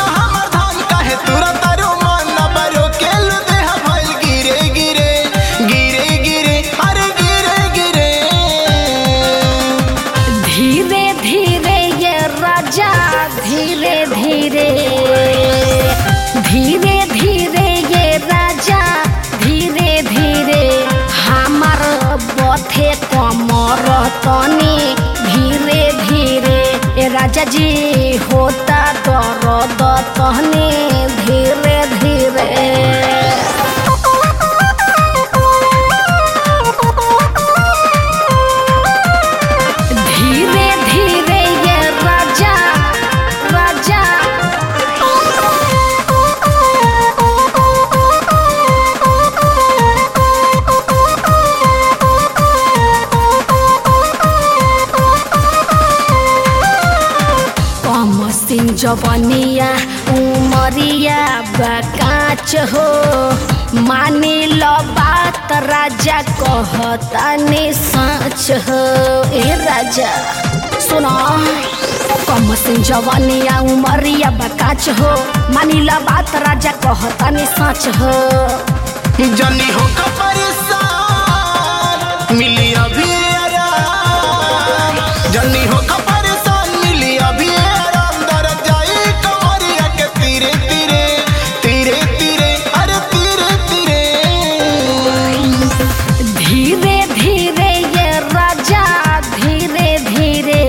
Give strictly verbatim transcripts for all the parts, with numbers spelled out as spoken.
हमर धान काहे तुरा तारू मन बरो के लुदेहा भइल गिरे गिरे गिरे गिरे अरे गिरे गिरे। धीरे धीरे ये राजा धीरे धीरे धीरे धीरे ये राजा धीरे धीरे हमार बथे कमर तनी धीरे धीरे ए राजा जी होता दर्द तनी धीरे धीरे। धीरे धीरे ये राजा राजा कम सिंह जवनिया उमरिया बकाच हो मानी लो बात राजा कहतानी सच हो। ए राजा सुनो कम सिंह जवनिया उमरिया बकाच हो मानी लो बात राजा कहतानी सच हो। जनी हो का परेशान मिली अभी आराम जनी हो का परेशान मिली अभी आराम दर जाई कमरिया के तीरे तीरे तीरे तीरे अरे तीरे तीरे। धीरे धीरे ये राजा धीरे धीरे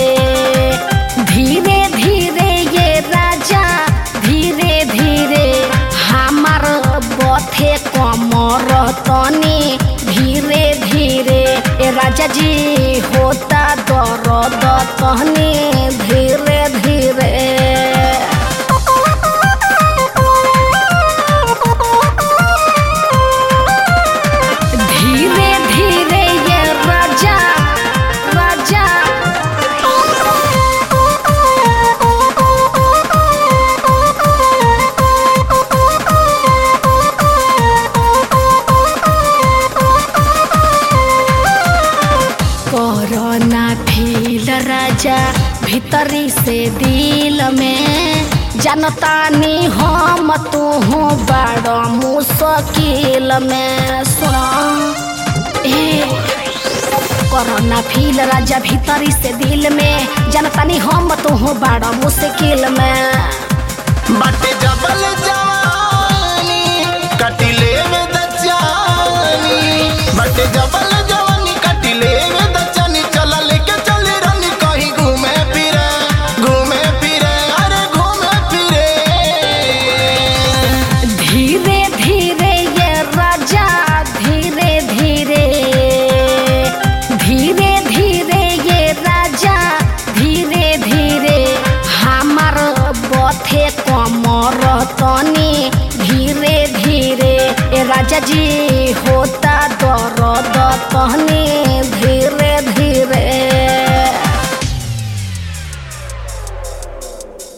धीरे धीरे ये राजा धीरे धीरे हमार बथे कमर तनी धीरे धीरे ए राजा जी होता दर्द तनी धीरे धीरे। धीरे धीरे ये राजा राजा कोरोना फील राजा भीतरी से दिल में जनतानी हम तू बड़ मुश्किल में। सुनो ए कोरोना फील राजा भीतरी से दिल में जनतानी हम तू बड़ मुश्किल में। बाटे जबल जवानी कटिले में दचानी बाटे जबल जवानी कटिले में दचानी चला लेके चले रनी कहीं घूमे फिरे घूमे फिरे अरे घूमे फिरे। धीरे धीरे ये राजा धीरे धीरे धीरे धीरे ये राजा धीरे धीरे हमार बथे कमर तनी धीरे धीरे ए राजा जी होता दर्द तनी धीरे।